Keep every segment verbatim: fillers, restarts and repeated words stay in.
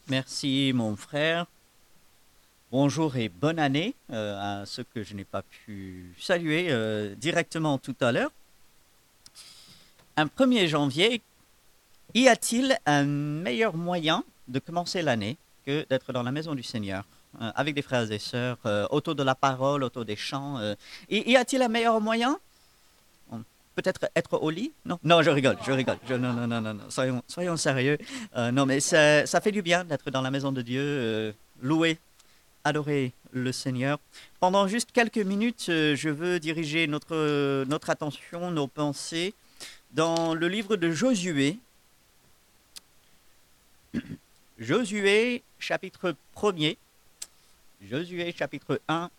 Merci mon frère. Bonjour et bonne année euh, à ceux que je n'ai pas pu saluer euh, directement tout à l'heure. Un premier janvier, y a-t-il un meilleur moyen de commencer l'année que d'être dans la maison du Seigneur euh, avec des frères et sœurs euh, autour de la parole, autour des chants euh, y, y a-t-il un meilleur moyen? Peut-être être au lit? Non, non, je rigole, je rigole. Je- non, non, non, non, non, soyons, soyons sérieux. Euh, non, mais ça, ça fait du bien d'être dans la maison de Dieu, euh, louer, adorer le Seigneur. Pendant juste quelques minutes, euh, je veux diriger notre, notre attention, nos pensées dans le livre de Josué. Josué, chapitre premier. Josué, chapitre un.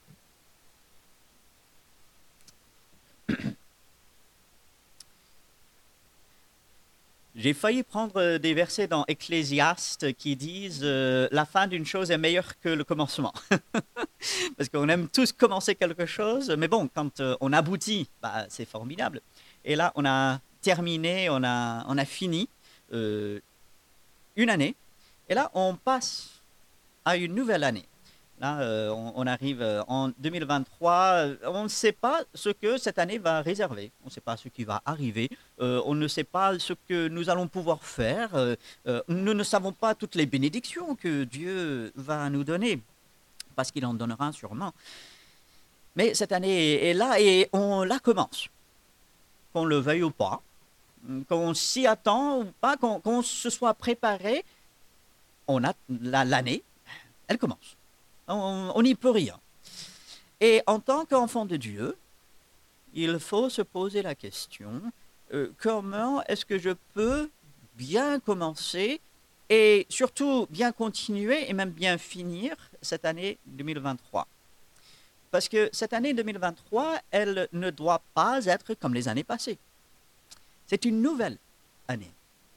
J'ai failli prendre des versets dans Ecclésiaste qui disent euh, la fin d'une chose est meilleure que le commencement. Parce qu'on aime tous commencer quelque chose, mais bon, quand euh, on aboutit, bah, c'est formidable. Et là, on a terminé, on a, on a fini euh, une année, et là, on passe à une nouvelle année. Là, euh, on, on arrive euh, en deux mille vingt-trois. euh, On ne sait pas ce que cette année va réserver. On ne sait pas ce qui va arriver. Euh, on ne sait pas ce que nous allons pouvoir faire. Euh, euh, nous ne savons pas toutes les bénédictions que Dieu va nous donner, parce qu'il en donnera sûrement. Mais cette année est là et on la commence, qu'on le veuille ou pas, qu'on s'y attend ou pas, qu'on qu'on se soit préparé. On a l'année, elle commence. On n'y peut rien. Et en tant qu'enfant de Dieu, il faut se poser la question, euh, comment est-ce que je peux bien commencer et surtout bien continuer et même bien finir cette année deux mille vingt-trois? Parce que cette année deux mille vingt-trois, elle ne doit pas être comme les années passées. C'est une nouvelle année.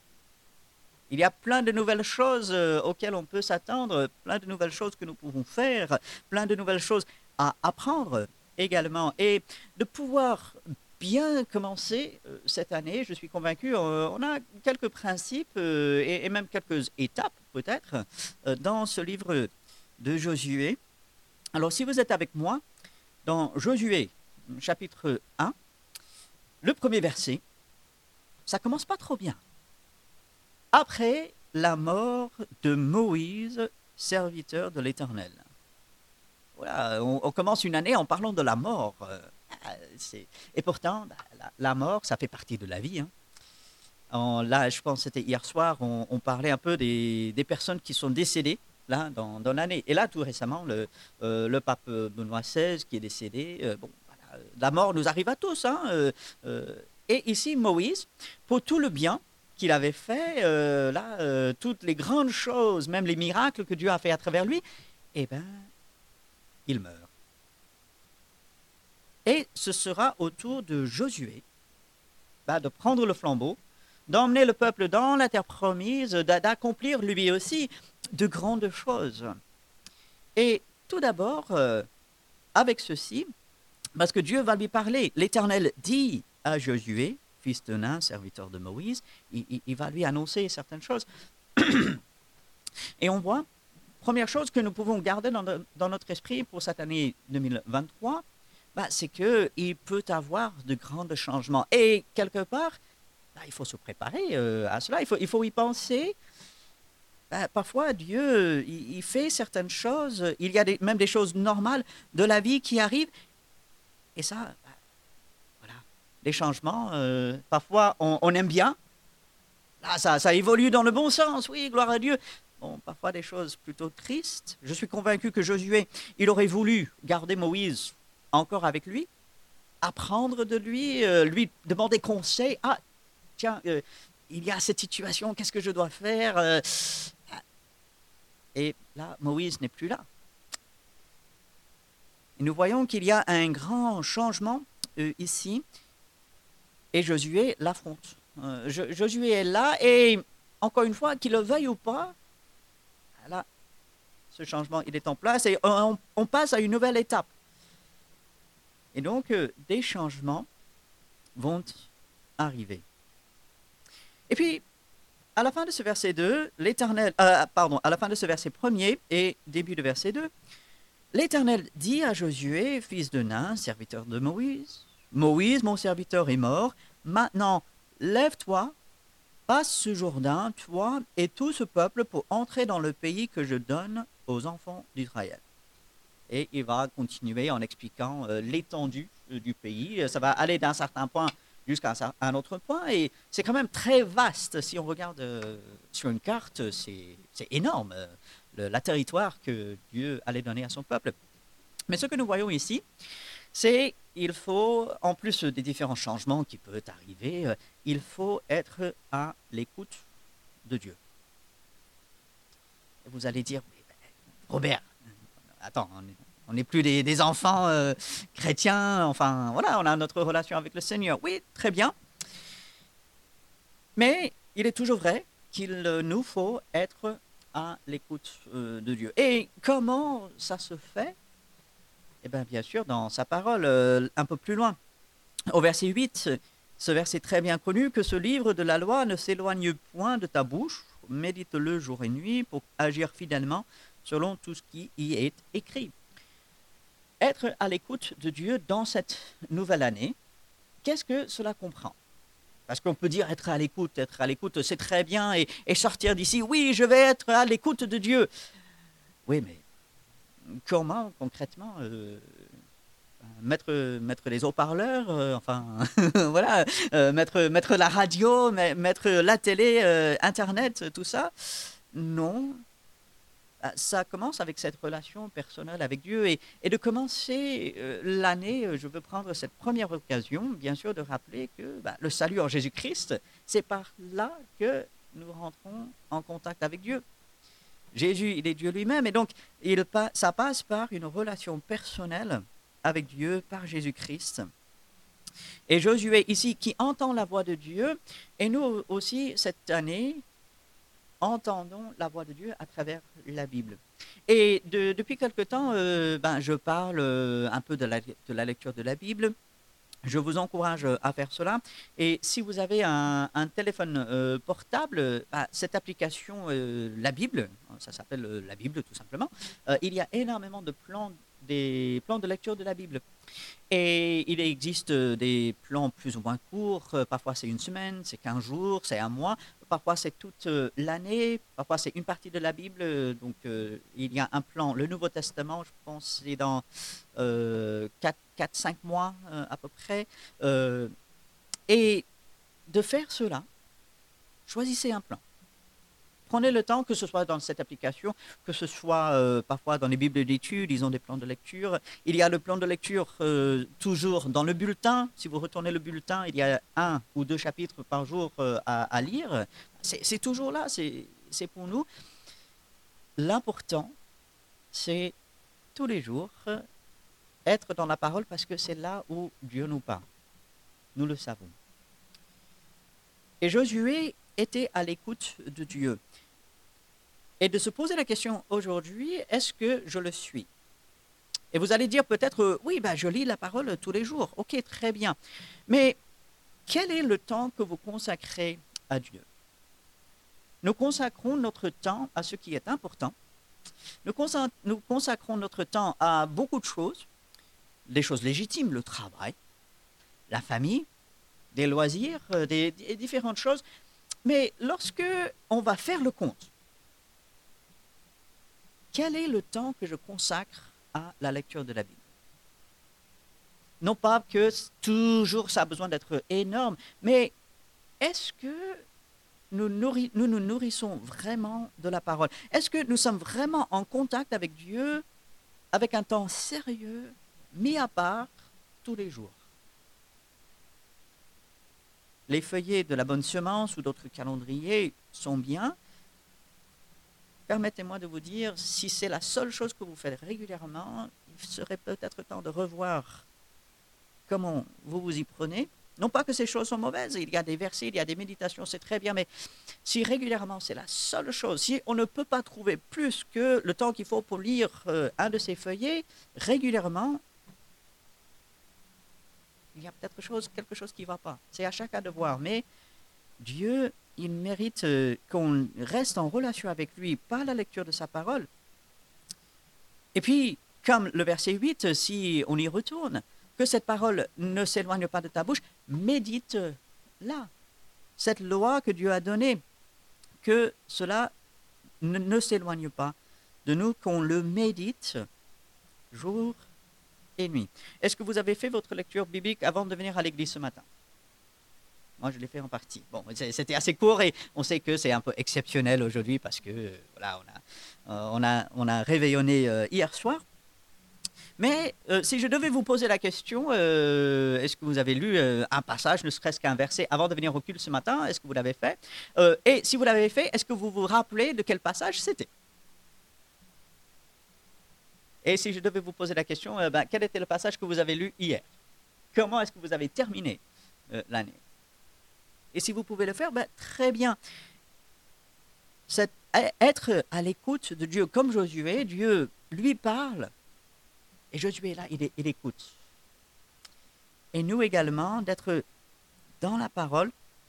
Il y a plein de nouvelles choses euh, auxquelles on peut s'attendre, plein de nouvelles choses que nous pouvons faire, plein de nouvelles choses à apprendre également. Et de pouvoir bien commencer euh, cette année, je suis convaincu, euh, on a quelques principes euh, et, et, même quelques étapes peut-être euh, dans ce livre de Josué. Alors si vous êtes avec moi, dans Josué chapitre un, le premier verset, ça commence pas trop bien. Après la mort de Moïse, serviteur de l'Éternel. Voilà, on, on commence une année en parlant de la mort. Euh, c'est... Et pourtant, bah, la, la mort, ça fait partie de la vie. Hein. En, là, je pense que c'était hier soir, on, on parlait un peu des, des personnes qui sont décédées là, dans, dans l'année. Et là, tout récemment, le, euh, le pape Benoît seize qui est décédé. Euh, bon, voilà, la mort nous arrive à tous. Hein, euh, euh, et ici, Moïse, pour tout le bien qu'il avait fait, euh, là, euh, toutes les grandes choses, même les miracles que Dieu a fait à travers lui, eh bien, il meurt. Et ce sera au tour de Josué bah, de prendre le flambeau, d'emmener le peuple dans la terre promise, d'accomplir lui aussi de grandes choses. Et tout d'abord, euh, avec ceci, parce que Dieu va lui parler, l'Éternel dit à Josué, fils de Nun, serviteur de Moïse, il, il, il va lui annoncer certaines choses. Et on voit, première chose que nous pouvons garder dans, de, dans notre esprit pour cette année deux mille vingt-trois, bah, c'est qu'il peut avoir de grands changements. Et quelque part, bah, il faut se préparer euh, à cela, il faut, il faut y penser. Bah, parfois, Dieu, il, il fait certaines choses, il y a des, même des choses normales de la vie qui arrivent, et ça, bah, voilà, les changements, euh, parfois on, on aime bien, là, ça, ça évolue dans le bon sens, oui, gloire à Dieu. Bon, parfois des choses plutôt tristes. Je suis convaincu que Josué, il aurait voulu garder Moïse encore avec lui, apprendre de lui, euh, lui demander conseil. Ah, tiens, euh, il y a cette situation, qu'est-ce que je dois faire euh, Et là, Moïse n'est plus là. Et nous voyons qu'il y a un grand changement euh, ici, et Josué l'affronte. Euh, Josué est là, et encore une fois, qu'il le veuille ou pas, là, ce changement, il est en place, et on, on passe à une nouvelle étape. Et donc, euh, des changements vont arriver. Et puis, À la fin de ce verset deux, l'Éternel, euh, pardon, à la fin de ce verset premier et début de verset deux, l'Éternel dit à Josué, fils de Nun, serviteur de Moïse, Moïse, mon serviteur, est mort. Maintenant, lève-toi, passe ce Jourdain, toi et tout ce peuple, pour entrer dans le pays que je donne aux enfants d'Israël. Et il va continuer en expliquant euh, l'étendue euh, du pays. Ça va aller d'un certain point jusqu'à un autre point. Et c'est quand même très vaste. Si on regarde euh, sur une carte, c'est, c'est énorme, euh, le, la territoire que Dieu allait donner à son peuple. Mais ce que nous voyons ici, c'est qu'il faut, en plus des différents changements qui peuvent arriver, euh, il faut être à l'écoute de Dieu. Et vous allez dire, Robert, attends, on n'est plus des, des enfants euh, chrétiens, enfin voilà, on a notre relation avec le Seigneur. Oui, très bien. Mais il est toujours vrai qu'il nous faut être à l'écoute euh, de Dieu. Et comment ça se fait? Eh bien, bien sûr, dans sa parole, euh, un peu plus loin. Au verset huit, ce verset très bien connu, que ce livre de la loi ne s'éloigne point de ta bouche, médite-le jour et nuit pour agir fidèlement selon tout ce qui y est écrit. Être à l'écoute de Dieu dans cette nouvelle année, qu'est-ce que cela comprend? Parce qu'on peut dire être à l'écoute, être à l'écoute, c'est très bien, et, et sortir d'ici, oui, je vais être à l'écoute de Dieu. Oui, mais comment concrètement euh, mettre, mettre les haut-parleurs, euh, enfin, voilà, euh, mettre, mettre la radio, mettre la télé, euh, Internet, tout ça? Non. Ça commence avec cette relation personnelle avec Dieu et, et de commencer euh, l'année, euh, je veux prendre cette première occasion, bien sûr, de rappeler que bah, le salut en Jésus-Christ, c'est par là que nous rentrons en contact avec Dieu. Jésus, il est Dieu lui-même et donc il, ça passe par une relation personnelle avec Dieu par Jésus-Christ. Et Josué ici qui entend la voix de Dieu et nous aussi cette année, entendons la voix de Dieu à travers la Bible. Et de, depuis quelque temps, euh, ben, je parle euh, un peu de la, de la lecture de la Bible. Je vous encourage à faire cela. Et si vous avez un, un téléphone euh, portable, bah, cette application, euh, la Bible, ça s'appelle euh, la Bible tout simplement, euh, il y a énormément de plans, des plans de lecture de la Bible. Et il existe des plans plus ou moins courts, parfois c'est une semaine, c'est quinze jours, c'est un mois, parfois c'est toute l'année, parfois c'est une partie de la Bible, donc euh, il y a un plan, le Nouveau Testament, je pense c'est dans euh, quatre cinq mois euh, à peu près, euh, et de faire cela, choisissez un plan. Prenez le temps, que ce soit dans cette application, que ce soit euh, parfois dans les bibles d'études, ils ont des plans de lecture. Il y a le plan de lecture euh, toujours dans le bulletin. Si vous retournez le bulletin, il y a un ou deux chapitres par jour euh, à, à lire. C'est, c'est toujours là, c'est, c'est pour nous. L'important, c'est tous les jours être dans la parole parce que c'est là où Dieu nous parle. Nous le savons. Et Josué était à l'écoute de Dieu. Et de se poser la question aujourd'hui, est-ce que je le suis? Et vous allez dire peut-être, oui, ben, je lis la parole tous les jours. Ok, très bien. Mais quel est le temps que vous consacrez à Dieu? Nous consacrons notre temps à ce qui est important. Nous, consa- nous consacrons notre temps à beaucoup de choses, des choses légitimes, le travail, la famille, des loisirs, des, des différentes choses. Mais lorsque on va faire le compte, quel est le temps que je consacre à la lecture de la Bible? Non pas que toujours ça a besoin d'être énorme, mais est-ce que nous, nourri- nous nous nourrissons vraiment de la parole? Est-ce que nous sommes vraiment en contact avec Dieu avec un temps sérieux, mis à part tous les jours? Les feuillets de la bonne semence ou d'autres calendriers sont bien. Permettez-moi de vous dire, si c'est la seule chose que vous faites régulièrement, il serait peut-être temps de revoir comment vous vous y prenez. Non pas que ces choses sont mauvaises, il y a des versets, il y a des méditations, c'est très bien, mais si régulièrement c'est la seule chose, si on ne peut pas trouver plus que le temps qu'il faut pour lire euh, un de ces feuillets, régulièrement, il y a peut-être chose, quelque chose qui ne va pas. C'est à chacun de voir, mais Dieu il mérite euh, qu'on reste en relation avec lui par la lecture de sa parole. Et puis, comme le verset huit, si on y retourne, que cette parole ne s'éloigne pas de ta bouche, médite-la. Cette loi que Dieu a donnée, que cela ne, ne s'éloigne pas de nous, qu'on le médite jour et nuit. Est-ce que vous avez fait votre lecture biblique avant de venir à l'église ce matin? Moi, je l'ai fait en partie. Bon, c'était assez court et on sait que c'est un peu exceptionnel aujourd'hui parce que euh, voilà, on a, euh, on a, on a réveillonné euh, hier soir. Mais euh, si je devais vous poser la question, euh, est-ce que vous avez lu euh, un passage, ne serait-ce qu'un verset, avant de venir au culte ce matin? Est-ce que vous l'avez fait? Euh, Et si vous l'avez fait, est-ce que vous vous rappelez de quel passage c'était? Et si je devais vous poser la question, euh, ben, quel était le passage que vous avez lu hier? Comment est-ce que vous avez terminé euh, l'année? Et si vous pouvez le faire, ben, très bien. Cette, être à l'écoute de Dieu comme Josué, Dieu lui parle, et Josué est là, il, il écoute. Et nous également, d'être dans la parole,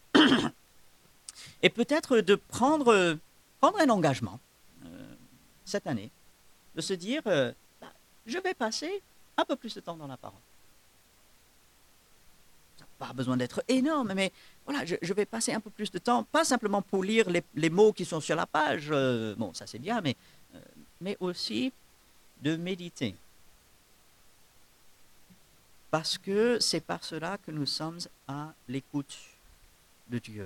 et peut-être de prendre, prendre un engagement euh, cette année, de se dire, euh, bah, je vais passer un peu plus de temps dans la parole. Ça n'a pas besoin d'être énorme, mais voilà, je, je vais passer un peu plus de temps, pas simplement pour lire les, les mots qui sont sur la page, euh, bon, ça c'est bien, mais, euh, mais aussi de méditer. Parce que c'est par cela que nous sommes à l'écoute de Dieu.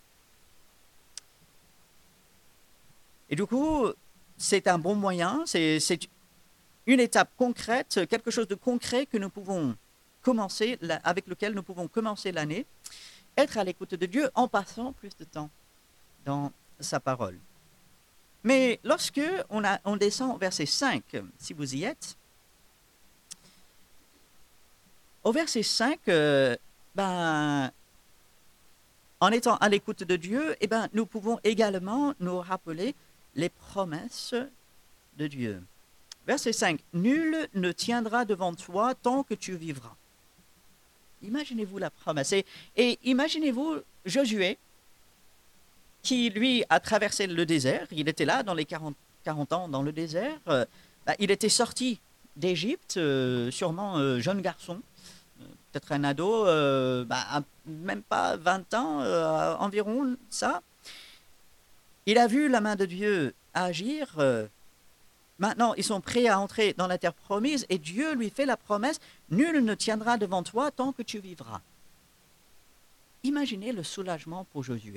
Et du coup, c'est un bon moyen, c'est, c'est une étape concrète, quelque chose de concret que nous pouvons commencer, avec lequel nous pouvons commencer l'année, être à l'écoute de Dieu en passant plus de temps dans sa parole. Mais lorsque on, a, on descend au verset cinq, si vous y êtes, au verset cinq, euh, ben, en étant à l'écoute de Dieu, eh ben, nous pouvons également nous rappeler les promesses de Dieu. Verset cinq, « Nul ne tiendra devant toi tant que tu vivras. » Imaginez-vous la promesse. Et, et imaginez-vous Josué, qui lui a traversé le désert. Il était là dans les quarante, quarante ans dans le désert. Euh, bah, il était sorti d'Égypte, euh, sûrement euh, jeune garçon, euh, peut-être un ado, euh, bah, un, même pas vingt ans, euh, environ ça. Il a vu la main de Dieu agir. Euh, maintenant, ils sont prêts à entrer dans la terre promise et Dieu lui fait la promesse, « Nul ne tiendra devant toi tant que tu vivras. » Imaginez le soulagement pour Josué.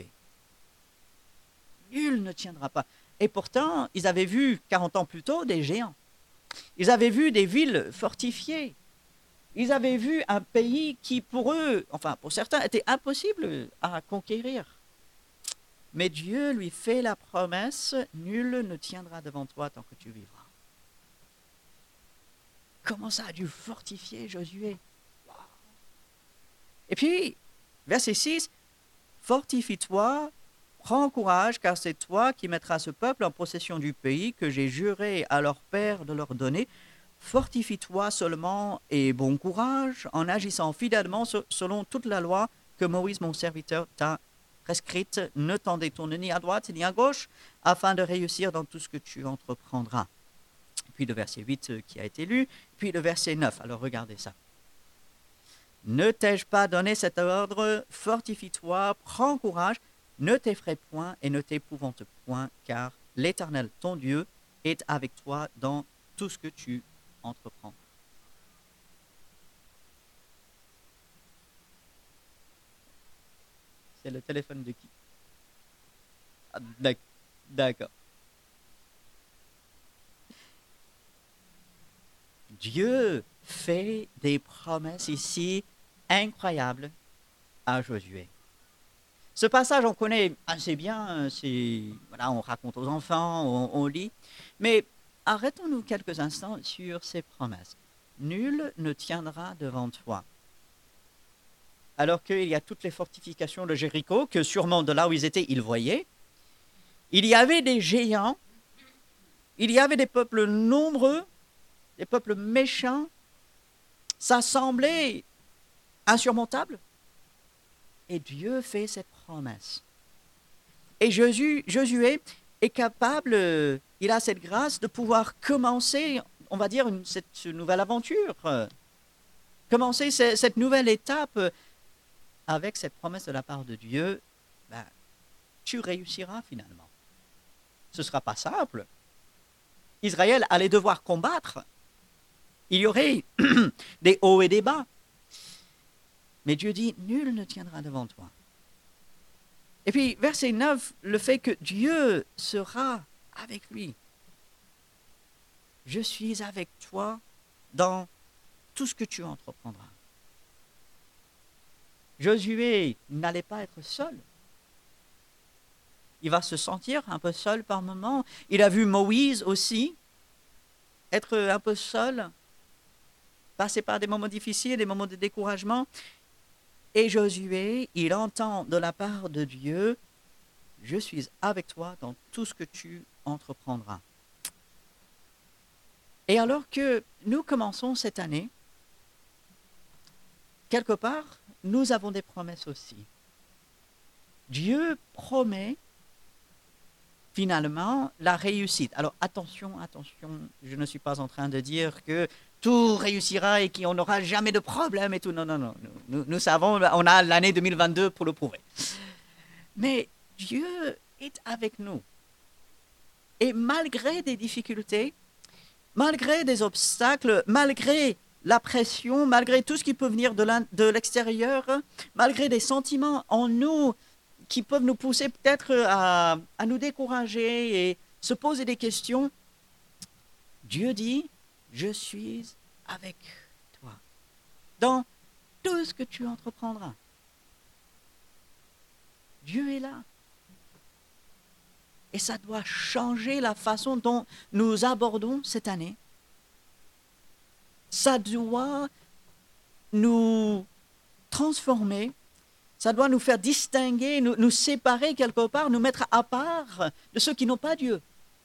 Nul ne tiendra pas. Et pourtant, ils avaient vu quarante ans plus tôt des géants. Ils avaient vu des villes fortifiées. Ils avaient vu un pays qui, pour eux, enfin pour certains, était impossible à conquérir. Mais Dieu lui fait la promesse, nul ne tiendra devant toi tant que tu vivras. Comment ça a dû fortifier Josué? Wow. Et puis, verset six, fortifie-toi, prends courage, car c'est toi qui mettras ce peuple en possession du pays que j'ai juré à leur père de leur donner. Fortifie-toi seulement et bon courage en agissant fidèlement selon toute la loi que Moïse, mon serviteur, t'a prescrite. Ne t'en détourne ni à droite ni à gauche, afin de réussir dans tout ce que tu entreprendras. Puis le verset huit qui a été lu, puis le verset neuf. Alors regardez ça. Ne t'ai-je pas donné cet ordre? Fortifie-toi, prends courage, ne t'effraie point et ne t'épouvante point, car l'Éternel, ton Dieu, est avec toi dans tout ce que tu entreprends. C'est le téléphone de qui? Ah, d'accord. Dieu fait des promesses ici incroyables à Josué. Ce passage, on connaît assez bien, c'est, voilà, on raconte aux enfants, on, on lit, mais arrêtons-nous quelques instants sur ces promesses. Nul ne tiendra devant toi. Alors qu'il y a toutes les fortifications de Jéricho, que sûrement de là où ils étaient, ils voyaient. Il y avait des géants, il y avait des peuples nombreux, des peuples méchants. Ça semblait insurmontable. Et Dieu fait cette promesse. Et Josué, Josué est capable, euh, il a cette grâce de pouvoir commencer, on va dire, une, cette nouvelle aventure, euh, commencer ce- cette nouvelle étape euh, avec cette promesse de la part de Dieu. Ben, tu réussiras finalement. Ce ne sera pas simple. Israël allait devoir combattre. Il y aurait des hauts et des bas. Mais Dieu dit, nul ne tiendra devant toi. Et puis, verset neuf, le fait que Dieu sera avec lui. Je suis avec toi dans tout ce que tu entreprendras. Josué n'allait pas être seul. Il va se sentir un peu seul par moments. Il a vu Moïse aussi être un peu seul, passer par des moments difficiles, des moments de découragement. Et Josué, il entend de la part de Dieu, je suis avec toi dans tout ce que tu entreprendras. Et alors que nous commençons cette année, quelque part, nous avons des promesses aussi. Dieu promet finalement la réussite. Alors attention, attention, je ne suis pas en train de dire que tout réussira et qu'on n'aura jamais de problème et tout. Non, non, non. Nous, nous savons, on a l'année deux mille vingt-deux pour le prouver. Mais Dieu est avec nous. Et malgré des difficultés, malgré des obstacles, malgré la pression, malgré tout ce qui peut venir de l'extérieur, malgré des sentiments en nous qui peuvent nous pousser peut-être à, à nous décourager et se poser des questions, Dieu dit, je suis avec toi dans tout ce que tu entreprendras. Dieu est là. Et ça doit changer la façon dont nous abordons cette année. Ça doit nous transformer. Ça doit nous faire distinguer, nous, nous séparer quelque part, nous mettre à part de ceux qui n'ont pas Dieu.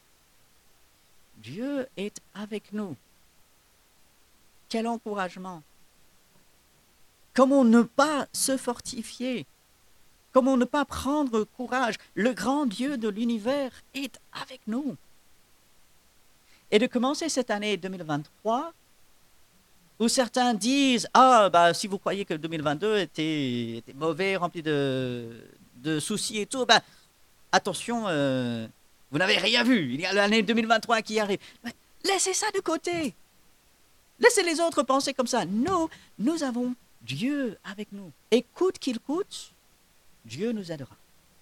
Dieu est avec nous. Quel encouragement. Comment ne pas se fortifier? Comment ne pas prendre courage? Le grand Dieu de l'univers est avec nous. Et de commencer cette année deux mille vingt-trois, où certains disent « Ah, bah, si vous croyez que deux mille vingt-deux était, était mauvais, rempli de, de soucis et tout, bah, attention, euh, vous n'avez rien vu. Il y a l'année deux mille vingt-trois qui arrive. » Laissez ça de côté. Laissez les autres penser comme ça. Nous, nous avons Dieu avec nous. Et coûte qu'il coûte, Dieu nous aidera.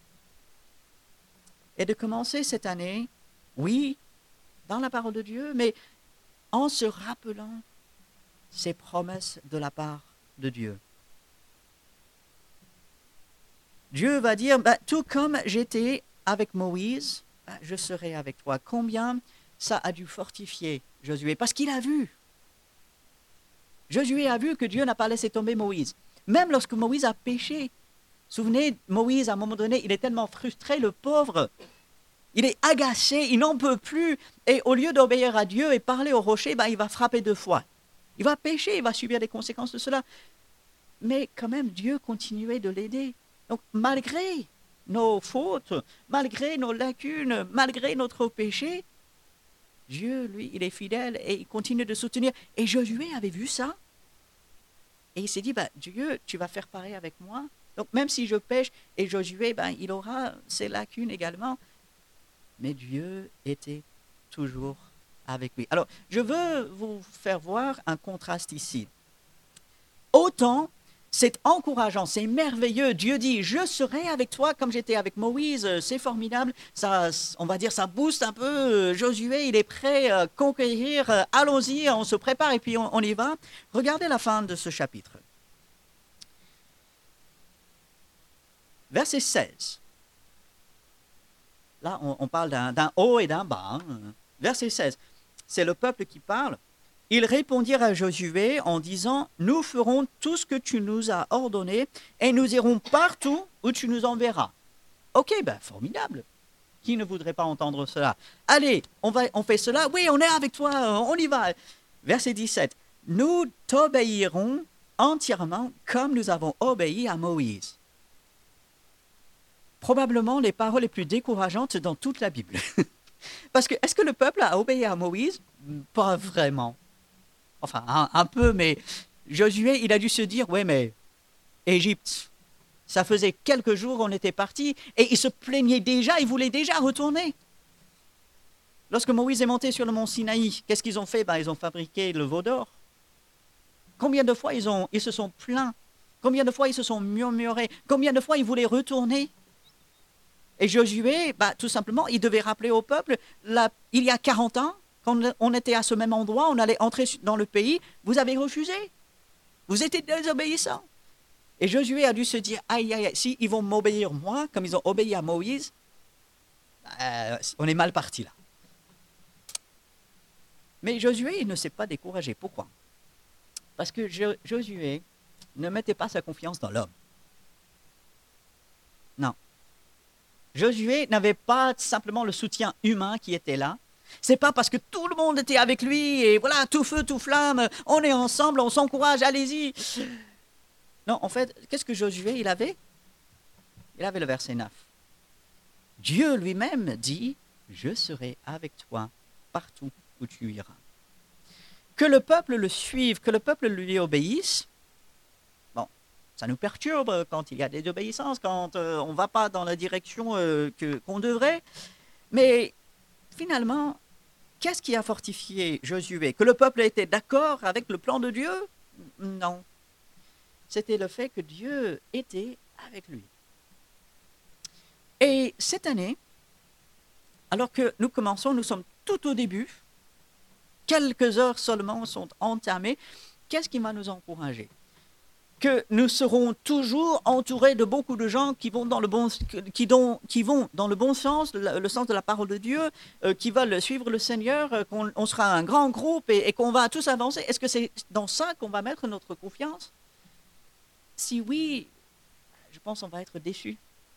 Et de commencer cette année, oui, dans la parole de Dieu, mais en se rappelant ces promesses de la part de Dieu. Dieu va dire, bah, tout comme j'étais avec Moïse, bah, je serai avec toi. Combien ça a dû fortifier Josué? Parce qu'il a vu. Josué a vu que Dieu n'a pas laissé tomber Moïse. Même lorsque Moïse a péché. Souvenez, Moïse, à un moment donné, il est tellement frustré, le pauvre. Il est agacé, il n'en peut plus. Et au lieu d'obéir à Dieu et parler au rocher, bah, il va frapper deux fois. Il va pécher, il va subir les conséquences de cela. Mais quand même, Dieu continuait de l'aider. Donc, malgré nos fautes, malgré nos lacunes, malgré notre péché, Dieu, lui, il est fidèle et il continue de soutenir. Et Josué avait vu ça. Et il s'est dit, bah, Dieu, tu vas faire pareil avec moi. Donc, même si je pêche, et Josué, ben, il aura ses lacunes également. Mais Dieu était toujours avec lui. Alors, je veux vous faire voir un contraste ici. Autant, c'est encourageant, c'est merveilleux. Dieu dit, je serai avec toi comme j'étais avec Moïse. C'est formidable. Ça, on va dire, ça booste un peu. Josué, il est prêt à conquérir. Allons-y, on se prépare et puis on, on y va. Regardez la fin de ce chapitre. Verset seize. Là, on, on parle d'un, d'un haut et d'un bas. Hein. Verset seize. C'est le peuple qui parle. Ils répondirent à Josué en disant, « Nous ferons tout ce que tu nous as ordonné et nous irons partout où tu nous enverras. » Ok, ben formidable. Qui ne voudrait pas entendre cela? Allez, on, va, on fait cela. Oui, on est avec toi, on y va. Verset dix-sept. « Nous t'obéirons entièrement comme nous avons obéi à Moïse. » probablement les paroles les plus décourageantes dans toute la Bible. Parce que, est-ce que le peuple a obéi à Moïse? Pas vraiment. Enfin, un, un peu, mais Josué, il a dû se dire, ouais, mais Égypte, ça faisait quelques jours qu'on était partis, et il se plaignait déjà, il voulait déjà retourner. Lorsque Moïse est monté sur le mont Sinaï, qu'est-ce qu'ils ont fait? Ben, ils ont fabriqué le veau d'or. Combien de fois ils, ont, ils se sont plaints? Combien de fois ils se sont murmurés? Combien de fois ils voulaient retourner? Et Josué, bah, tout simplement, il devait rappeler au peuple, là, il y a quarante ans, quand on était à ce même endroit, on allait entrer dans le pays, vous avez refusé. Vous étiez désobéissants. Et Josué a dû se dire, aïe, aïe, aïe, si ils vont m'obéir moi, comme ils ont obéi à Moïse, euh, on est mal parti là. Mais Josué, il ne s'est pas découragé. Pourquoi? Parce que Jo- Josué ne mettait pas sa confiance dans l'homme. Non. Josué n'avait pas simplement le soutien humain qui était là. C'est pas parce que tout le monde était avec lui et voilà, tout feu, tout flamme, on est ensemble, on s'encourage, allez-y. Non, en fait, qu'est-ce que Josué, il avait? Il avait le verset neuf. Dieu lui-même dit, je serai avec toi partout où tu iras. Que le peuple le suive, que le peuple lui obéisse, bon, ça nous perturbe quand il y a des désobéissances, quand euh, on ne va pas dans la direction euh, que, qu'on devrait. Mais finalement, qu'est-ce qui a fortifié Josué? Que le peuple était d'accord avec le plan de Dieu? Non. C'était le fait que Dieu était avec lui. Et cette année, alors que nous commençons, nous sommes tout au début, quelques heures seulement sont entamées, qu'est-ce qui va nous encourager? Que nous serons toujours entourés de beaucoup de gens qui vont dans le bon, qui don- qui vont dans le bon sens, le, le sens de la parole de Dieu, euh, qui veulent suivre le Seigneur, euh, qu'on on sera un grand groupe et, et qu'on va tous avancer. Est-ce que c'est dans ça qu'on va mettre notre confiance? Si oui, je pense qu'on va être déçus.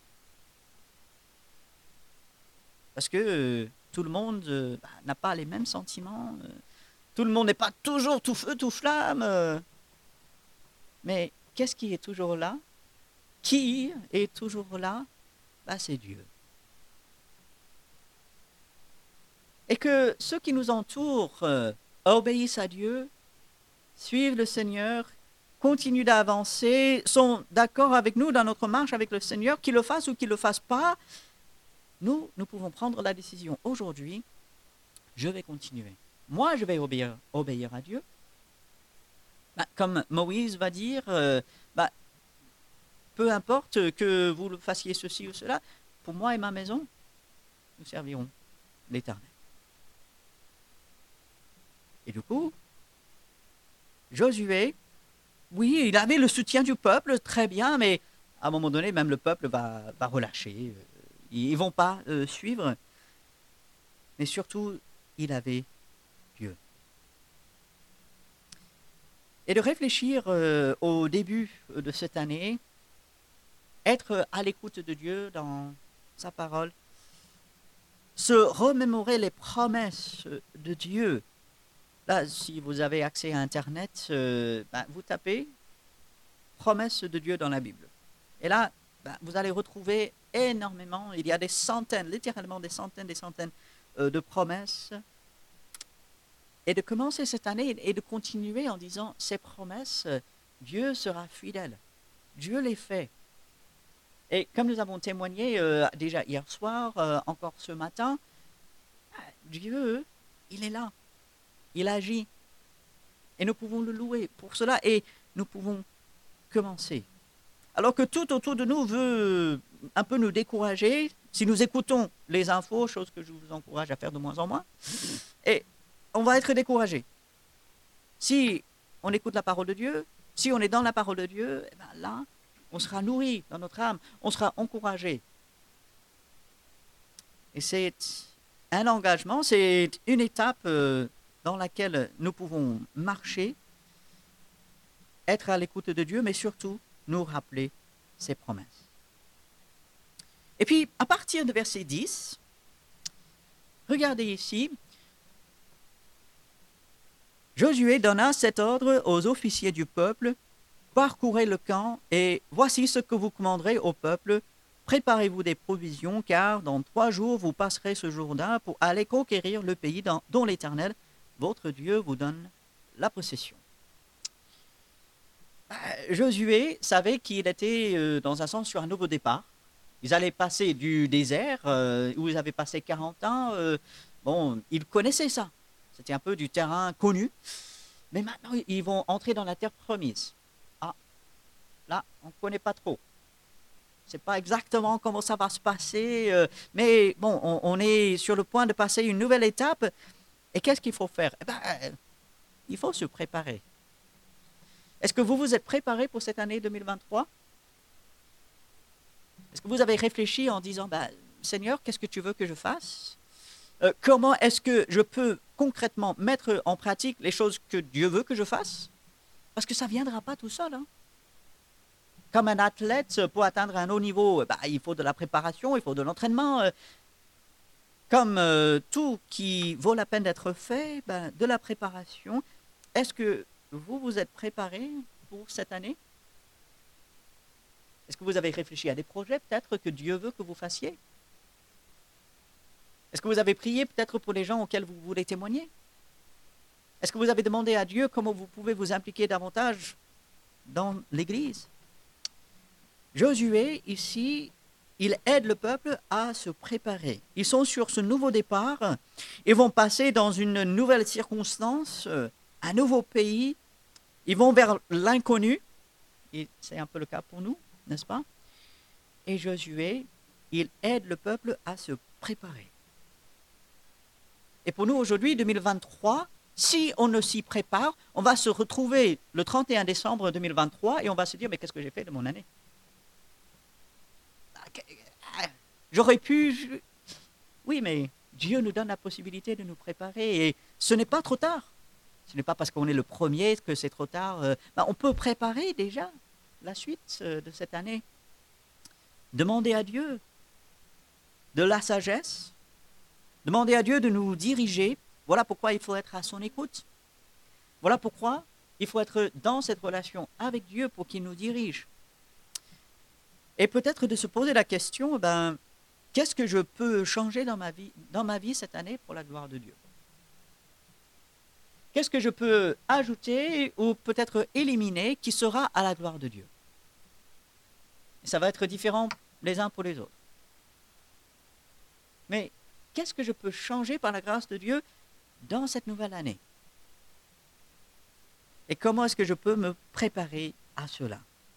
Parce que euh, tout le monde euh, bah, n'a pas les mêmes sentiments. euh, tout le monde n'est pas toujours tout feu, tout flamme. euh. Mais qu'est-ce qui est toujours là? Qui est toujours là? Bah, c'est Dieu. Et que ceux qui nous entourent euh, obéissent à Dieu, suivent le Seigneur, continuent d'avancer, sont d'accord avec nous dans notre marche avec le Seigneur, qu'ils le fassent ou qu'ils ne le fassent pas, nous, nous pouvons prendre la décision aujourd'hui, je vais continuer. Moi, je vais obéir, obéir à Dieu. Bah, comme Moïse va dire, euh, bah, peu importe que vous le fassiez ceci ou cela, pour moi et ma maison, nous servirons l'Éternel. Et du coup, Josué, oui, il avait le soutien du peuple, très bien, mais à un moment donné, même le peuple va, va relâcher. euh, Ils ne vont pas euh, suivre. Mais surtout, il avait Dieu. Et de réfléchir euh, au début de cette année, être à l'écoute de Dieu dans sa parole, se remémorer les promesses de Dieu. Là, si vous avez accès à Internet, euh, ben, vous tapez promesses de Dieu dans la Bible. Et là, ben, vous allez retrouver énormément, il y a des centaines, littéralement des centaines, des centaines euh, de promesses. Et de commencer cette année et de continuer en disant, ces promesses, Dieu sera fidèle. Dieu les fait. Et comme nous avons témoigné euh, déjà hier soir, euh, encore ce matin, Dieu, il est là. Il agit. Et nous pouvons le louer pour cela. Et nous pouvons commencer. Alors que tout autour de nous veut un peu nous décourager, si nous écoutons les infos, chose que je vous encourage à faire de moins en moins, et on va être découragé. Si on écoute la parole de Dieu, si on est dans la parole de Dieu, eh ben là, on sera nourri dans notre âme, on sera encouragé. Et c'est un engagement, c'est une étape euh, dans laquelle nous pouvons marcher, être à l'écoute de Dieu, mais surtout nous rappeler ses promesses. Et puis, à partir de verset dix, regardez ici, Josué donna cet ordre aux officiers du peuple, parcourez le camp, et voici ce que vous commanderez au peuple, Préparez-vous des provisions, car dans trois jours, vous passerez ce Jourdain pour aller conquérir le pays dans- dont l'Éternel, votre Dieu, vous donne la possession. Euh, Josué savait qu'il était, euh, dans un sens, sur un nouveau départ. Ils allaient passer du désert, euh, où ils avaient passé quarante ans. Euh, bon, ils connaissaient ça. C'était un peu du terrain connu. Mais maintenant, ils vont entrer dans la terre promise. Ah, là, on ne connaît pas trop. Je ne sais pas exactement comment ça va se passer, euh, mais bon, on, on est sur le point de passer une nouvelle étape. Et qu'est-ce qu'il faut faire? Eh ben, euh, il faut se préparer. Est-ce que vous vous êtes préparé pour cette année deux mille vingt-trois? Est-ce que vous avez réfléchi en disant, ben, Seigneur, qu'est-ce que tu veux que je fasse? Euh, comment est-ce que je peux concrètement mettre en pratique les choses que Dieu veut que je fasse? Parce que ça ne viendra pas tout seul, hein. Comme un athlète, pour atteindre un haut niveau, bah, il faut de la préparation, il faut de l'entraînement. euh, Comme euh, tout qui vaut la peine d'être fait, ben, de la préparation. Est-ce que vous vous êtes préparé pour cette année? Est-ce que vous avez réfléchi à des projets peut-être que Dieu veut que vous fassiez? Est-ce que vous avez prié peut-être pour les gens auxquels vous voulez témoigner? Est-ce que vous avez demandé à Dieu comment vous pouvez vous impliquer davantage dans l'Église? Josué, ici, il aide le peuple à se préparer. Ils sont sur ce nouveau départ. Ils vont passer dans une nouvelle circonstance, euh, un nouveau pays. Ils vont vers l'inconnu. Et c'est un peu le cas pour nous, n'est-ce pas? Et Josué, il aide le peuple à se préparer. Et pour nous, aujourd'hui, deux mille vingt-trois, si on ne s'y prépare, on va se retrouver le trente et un décembre deux mille vingt-trois et on va se dire, mais qu'est-ce que j'ai fait de mon année? J'aurais pu... je- Oui, mais Dieu nous donne la possibilité de nous préparer et ce n'est pas trop tard. Ce n'est pas parce qu'on est le premier que c'est trop tard. Euh, ben, on peut préparer déjà la suite euh, de cette année. Demander à Dieu de la sagesse, demander à Dieu de nous diriger. Voilà pourquoi il faut être à son écoute. Voilà pourquoi il faut être dans cette relation avec Dieu pour qu'il nous dirige. Et peut-être de se poser la question, ben, qu'est-ce que je peux changer dans ma vie, dans ma vie cette année pour la gloire de Dieu? Qu'est-ce que je peux ajouter ou peut-être éliminer qui sera à la gloire de Dieu? Et ça va être différent les uns pour les autres. Mais qu'est-ce que je peux changer par la grâce de Dieu dans cette nouvelle année? Et comment est-ce que je peux me préparer à cela?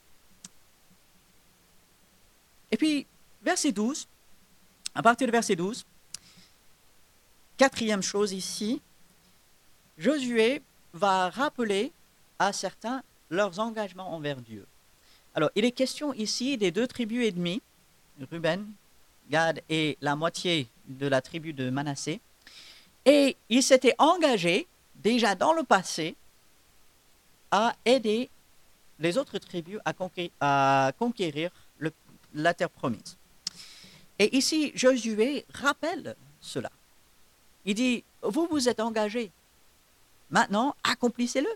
Et puis, verset douze, à partir de verset douze, quatrième chose ici, Josué va rappeler à certains leurs engagements envers Dieu. Alors, il est question ici des deux tribus et demie, Ruben, Gad et la moitié de la tribu de Manassé. Et ils s'étaient engagés, déjà dans le passé, à aider les autres tribus à conquérir, à conquérir le- la terre promise. Et ici, Josué rappelle cela. Il dit, vous vous êtes engagés, maintenant accomplissez-le.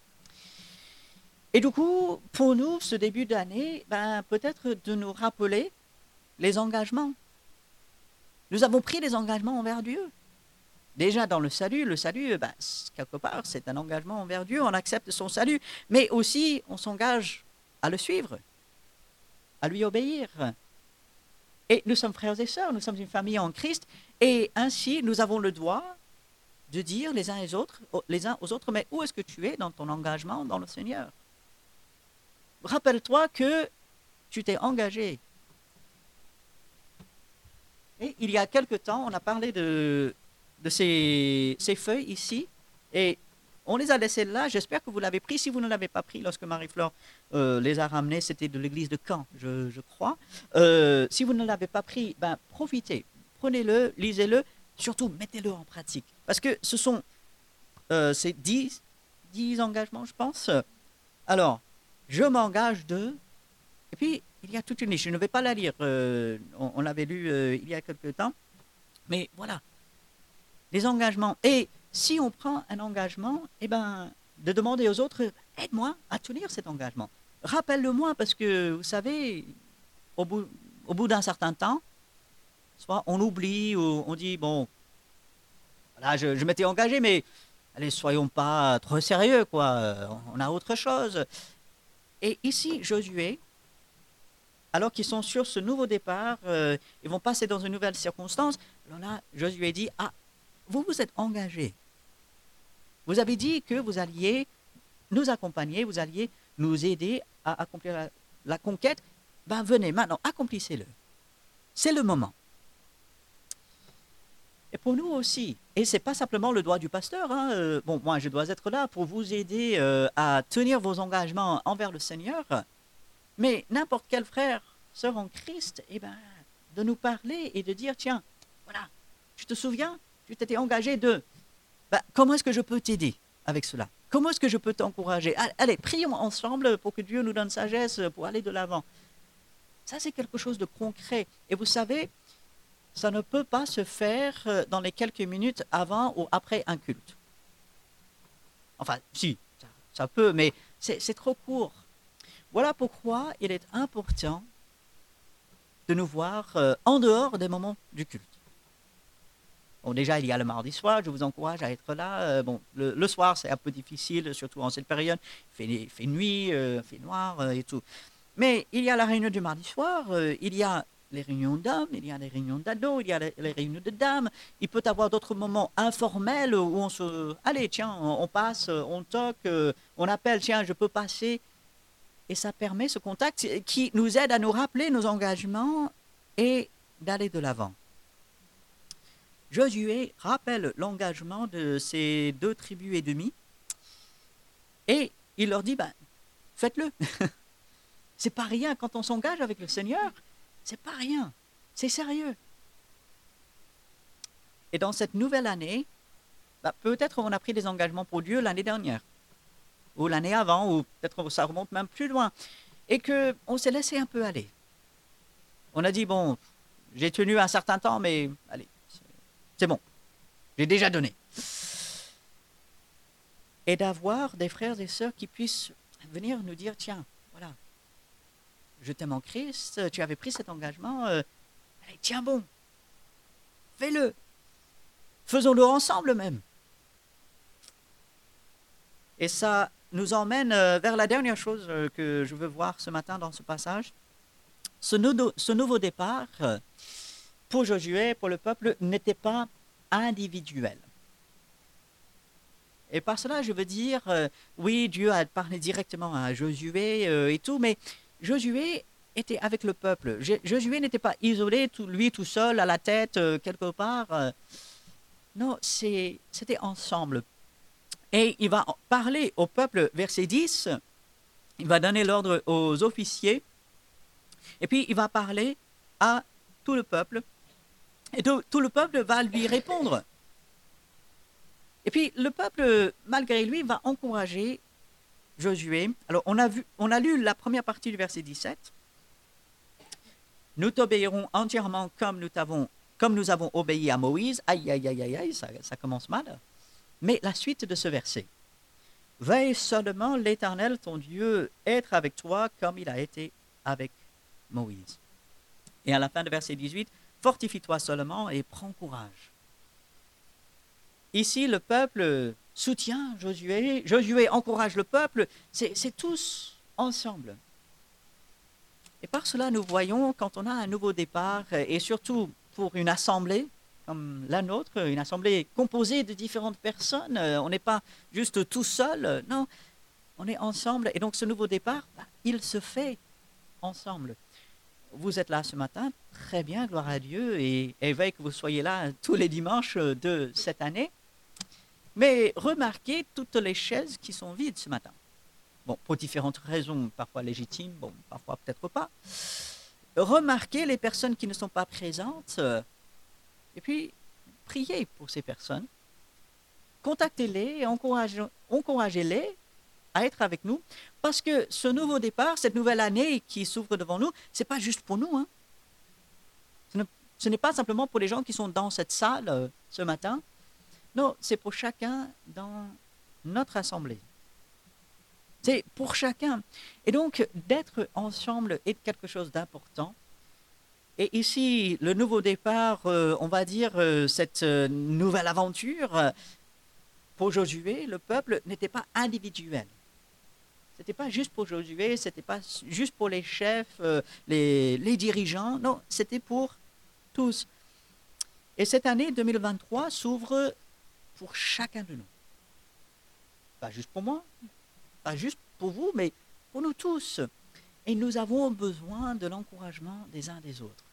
Et du coup, pour nous, ce début d'année, ben, peut-être de nous rappeler les engagements. Nous avons pris des engagements envers Dieu. Déjà dans le salut, le salut, ben, quelque part, c'est un engagement envers Dieu, on accepte son salut, mais aussi on s'engage à le suivre, à lui obéir. Et nous sommes frères et sœurs, nous sommes une famille en Christ, et ainsi nous avons le droit de dire les uns, les autres, les uns aux autres, mais où est-ce que tu es dans ton engagement dans le Seigneur? Rappelle-toi que tu t'es engagé. Et il y a quelque temps, on a parlé de, de ces, ces feuilles ici, et on les a laissées là. J'espère que vous l'avez pris. Si vous ne l'avez pas pris, lorsque Marie-Flore euh, les a ramenées, c'était de l'église de Caen, je, je crois. Euh, si vous ne l'avez pas pris, ben, profitez, prenez-le, lisez-le, surtout mettez-le en pratique. Parce que ce sont euh, ces dix, dix engagements, je pense. Alors, je m'engage de... Et puis, il y a toute une liste. Je ne vais pas la lire. Euh, on on l'avait lu euh, il y a quelque temps. Mais voilà, les engagements. Et si on prend un engagement, eh ben, de demander aux autres, aide-moi à tenir cet engagement. Rappelle-le-moi parce que, vous savez, au bout, au bout d'un certain temps, soit on oublie ou on dit, bon, voilà, je, je m'étais engagé, mais allez, soyons pas trop sérieux, quoi. euh, On a autre chose. Et ici, Josué, alors qu'ils sont sur ce nouveau départ, euh, ils vont passer dans une nouvelle circonstance. Alors là, Josué dit, ah, vous vous êtes engagés. Vous avez dit que vous alliez nous accompagner, vous alliez nous aider à accomplir la, la conquête. Ben venez maintenant, accomplissez-le. C'est le moment. Et pour nous aussi, et c'est pas simplement le doigt du pasteur, hein, euh, bon, moi je dois être là pour vous aider euh, à tenir vos engagements envers le Seigneur, mais n'importe quel frère, sœur en Christ, eh ben, de nous parler et de dire, tiens, voilà, tu te souviens, tu t'étais engagé de, ben, comment est-ce que je peux t'aider avec cela? Comment est-ce que je peux t'encourager? Allez, prions ensemble pour que Dieu nous donne sagesse pour aller de l'avant. Ça, c'est quelque chose de concret. Et vous savez, ça ne peut pas se faire dans les quelques minutes avant ou après un culte. Enfin, si, ça, ça peut, mais c'est, c'est trop court. Voilà pourquoi il est important de nous voir euh, en dehors des moments du culte. Bon, déjà, il y a le mardi soir, je vous encourage à être là. Euh, bon, le, le soir, c'est un peu difficile, surtout en cette période. Il fait, il fait nuit, euh, il fait noir euh, et tout. Mais il y a la réunion du mardi soir, euh, il y a les réunions d'hommes, il y a les réunions d'ados, il y a les, les réunions de dames. Il peut y avoir d'autres moments informels où on se... Allez, tiens, on, on passe, on toque, euh, on appelle, tiens, je peux passer. Et ça permet ce contact qui nous aide à nous rappeler nos engagements et d'aller de l'avant. Josué rappelle l'engagement de ces deux tribus et demie et il leur dit, ben, faites-le. C'est pas rien quand on s'engage avec le Seigneur, c'est pas rien, c'est sérieux. Et dans cette nouvelle année, ben, peut-être on a pris des engagements pour Dieu l'année dernière, ou l'année avant, ou peut-être ça remonte même plus loin, et qu'on s'est laissé un peu aller. On a dit, bon, j'ai tenu un certain temps, mais allez, c'est bon, j'ai déjà donné. Et d'avoir des frères et sœurs qui puissent venir nous dire, tiens, voilà, je t'aime en Christ, tu avais pris cet engagement, euh, allez, tiens bon, fais-le, faisons-le ensemble même. Et ça nous emmène euh, vers la dernière chose euh, que je veux voir ce matin dans ce passage. Ce, nouveau, ce nouveau départ, euh, pour Josué, pour le peuple, n'était pas individuel. Et par cela, je veux dire, euh, oui, Dieu a parlé directement à Josué euh, et tout, mais Josué était avec le peuple. Je, Josué n'était pas isolé, tout, lui tout seul, à la tête, euh, quelque part. Euh, non, c'est, c'était ensemble. Et il va parler au peuple, verset dix, il va donner l'ordre aux officiers, et puis il va parler à tout le peuple, et tout, tout le peuple va lui répondre. Et puis le peuple, malgré lui, va encourager Josué. Alors on a, vu, on a lu la première partie du verset dix-sept. Nous t'obéirons entièrement comme nous, t'avons, comme nous avons obéi à Moïse. Aïe, aïe, aïe, aïe, aïe, ça, ça commence mal. Mais la suite de ce verset. Veille seulement l'Éternel, ton Dieu, être avec toi comme il a été avec Moïse. Et à la fin de verset dix-huit, fortifie-toi seulement et prends courage. Ici, le peuple soutient Josué, Josué encourage le peuple, c'est, c'est tous ensemble. Et par cela, nous voyons, quand on a un nouveau départ, et surtout pour une assemblée comme la nôtre, une assemblée composée de différentes personnes, on n'est pas juste tout seul, non, on est ensemble. Et donc ce nouveau départ, bah, il se fait ensemble. Vous êtes là ce matin, très bien, gloire à Dieu, et éveille que vous soyez là tous les dimanches de cette année. Mais remarquez toutes les chaises qui sont vides ce matin. Bon, pour différentes raisons, parfois légitimes, bon, parfois peut-être pas. Remarquez les personnes qui ne sont pas présentes, et puis priez pour ces personnes. Contactez-les et encouragez, encouragez-les à être avec nous, parce que ce nouveau départ, cette nouvelle année qui s'ouvre devant nous, ce n'est pas juste pour nous. Hein. Ce, ne, ce n'est pas simplement pour les gens qui sont dans cette salle euh, ce matin. Non, c'est pour chacun dans notre assemblée. C'est pour chacun. Et donc, d'être ensemble est quelque chose d'important. Et ici, le nouveau départ, euh, on va dire, euh, cette euh, nouvelle aventure, euh, pour Josué, le peuple n'était pas individuel. C'était pas juste pour Josué, c'était pas juste pour les chefs, euh, les, les dirigeants. Non, c'était pour tous. Et cette année deux mille vingt-trois s'ouvre pour chacun de nous. Pas juste pour moi, pas juste pour vous, mais pour nous tous. Et nous avons besoin de l'encouragement des uns des autres.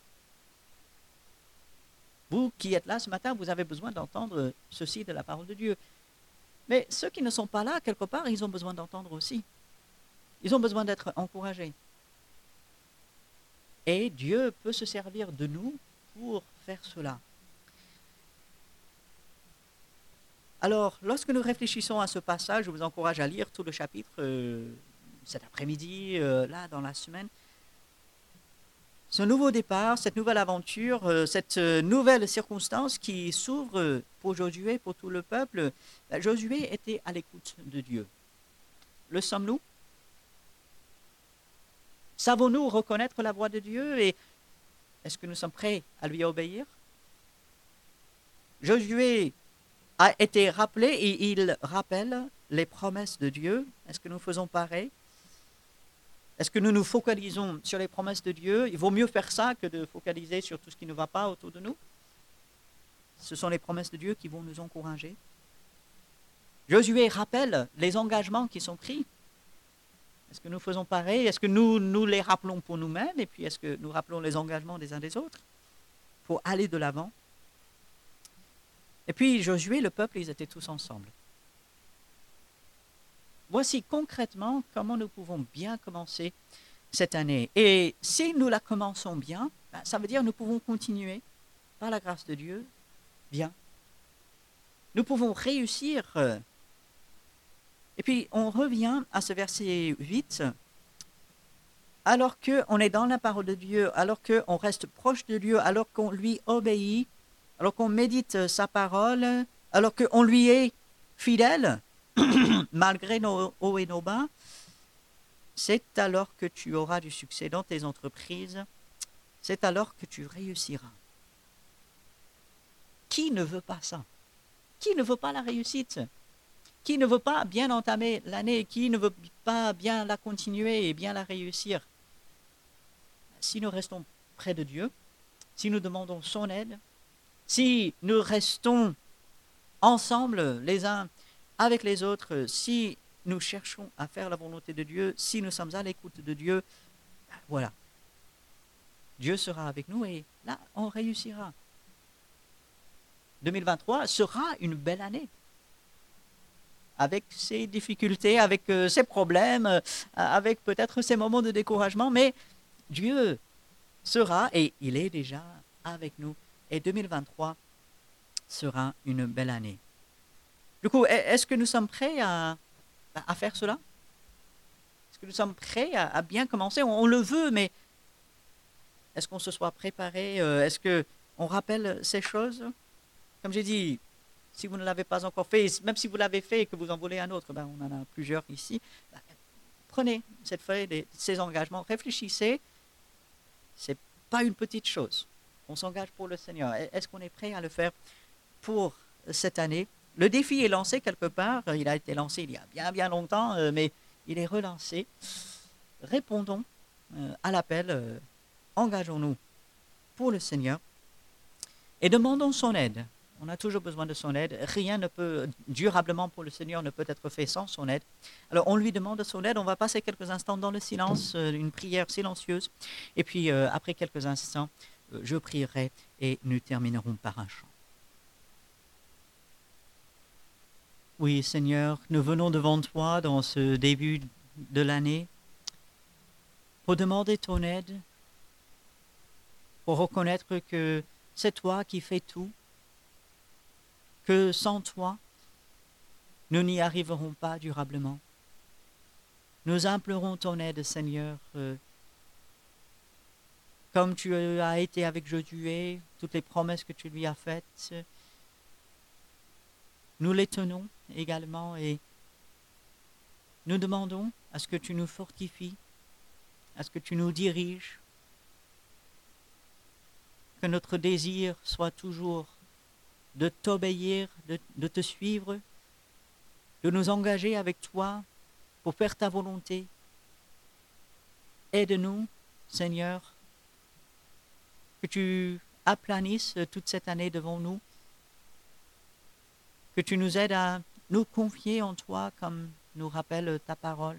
Vous qui êtes là ce matin, vous avez besoin d'entendre ceci de la parole de Dieu. Mais ceux qui ne sont pas là, quelque part, ils ont besoin d'entendre aussi. Ils ont besoin d'être encouragés. Et Dieu peut se servir de nous pour faire cela. Alors, lorsque nous réfléchissons à ce passage, je vous encourage à lire tout le chapitre euh, cet après-midi, euh, là, dans la semaine. Ce nouveau départ, cette nouvelle aventure, euh, cette euh, nouvelle circonstance qui s'ouvre pour Josué, pour tout le peuple, ben, Josué était à l'écoute de Dieu. Le sommes-nous? Savons-nous reconnaître la voix de Dieu et est-ce que nous sommes prêts à lui obéir? Josué a été rappelé et il rappelle les promesses de Dieu. Est-ce que nous faisons pareil? Est-ce que nous nous focalisons sur les promesses de Dieu? Il vaut mieux faire ça que de focaliser sur tout ce qui ne va pas autour de nous. Ce sont les promesses de Dieu qui vont nous encourager. Josué rappelle les engagements qui sont pris. Est-ce que nous faisons pareil? Est-ce que nous nous les rappelons pour nous-mêmes? Et puis est-ce que nous rappelons les engagements des uns des autres pour aller de l'avant? Et puis Josué, le peuple, ils étaient tous ensemble. Voici concrètement comment nous pouvons bien commencer cette année. Et si nous la commençons bien, ben, ça veut dire que nous pouvons continuer, par la grâce de Dieu, bien. Nous pouvons réussir. Et puis on revient à ce verset huit. Alors qu'on est dans la parole de Dieu, alors qu'on reste proche de Dieu, alors qu'on lui obéit, alors qu'on médite sa parole, alors qu'on lui est fidèle, malgré nos hauts et nos bas, c'est alors que tu auras du succès dans tes entreprises, c'est alors que tu réussiras. Qui ne veut pas ça? Qui ne veut pas la réussite? Qui ne veut pas bien entamer l'année? Qui ne veut pas bien la continuer et bien la réussir? Si nous restons près de Dieu, si nous demandons son aide, si nous restons ensemble les uns avec les autres, si nous cherchons à faire la volonté de Dieu, si nous sommes à l'écoute de Dieu, voilà. Dieu sera avec nous et là, on réussira. deux mille vingt-trois sera une belle année. Avec ses difficultés, avec euh, ses problèmes, euh, avec peut-être ses moments de découragement, mais Dieu sera, et il est déjà avec nous, et deux mille vingt-trois sera une belle année. Du coup, est-ce que nous sommes prêts à, à faire cela? Est-ce que nous sommes prêts à, à bien commencer? on, on le veut, mais est-ce qu'on se soit préparé? Est-ce qu'on rappelle ces choses? Comme j'ai dit, si vous ne l'avez pas encore fait, même si vous l'avez fait et que vous en voulez un autre, ben on en a plusieurs ici, ben, prenez cette feuille, ces engagements, réfléchissez. Ce n'est pas une petite chose. On s'engage pour le Seigneur. Est-ce qu'on est prêt à le faire pour cette année? Le défi est lancé quelque part. Il a été lancé il y a bien, bien longtemps, mais il est relancé. Répondons à l'appel. Engageons-nous pour le Seigneur et demandons son aide. On a toujours besoin de son aide. Rien ne peut, durablement pour le Seigneur, ne peut être fait sans son aide. Alors, on lui demande son aide. On va passer quelques instants dans le silence, euh, une prière silencieuse. Et puis, euh, après quelques instants, euh, je prierai et nous terminerons par un chant. Oui, Seigneur, nous venons devant toi dans ce début de l'année pour demander ton aide, pour reconnaître que c'est toi qui fais tout, que sans toi, nous n'y arriverons pas durablement. Nous implorons ton aide, Seigneur, euh, comme tu as été avec Josué, toutes les promesses que tu lui as faites, nous les tenons également et nous demandons à ce que tu nous fortifies, à ce que tu nous diriges, que notre désir soit toujours de t'obéir, de, de te suivre, de nous engager avec toi pour faire ta volonté. Aide-nous, Seigneur, que tu aplanisses toute cette année devant nous, que tu nous aides à nous confier en toi comme nous rappelle ta parole.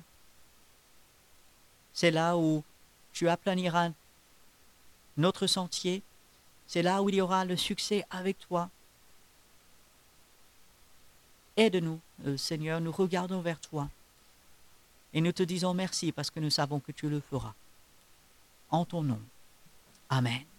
C'est là où tu aplaniras notre sentier, c'est là où il y aura le succès avec toi. Aide-nous, euh, Seigneur, nous regardons vers toi et nous te disons merci parce que nous savons que tu le feras. En ton nom. Amen.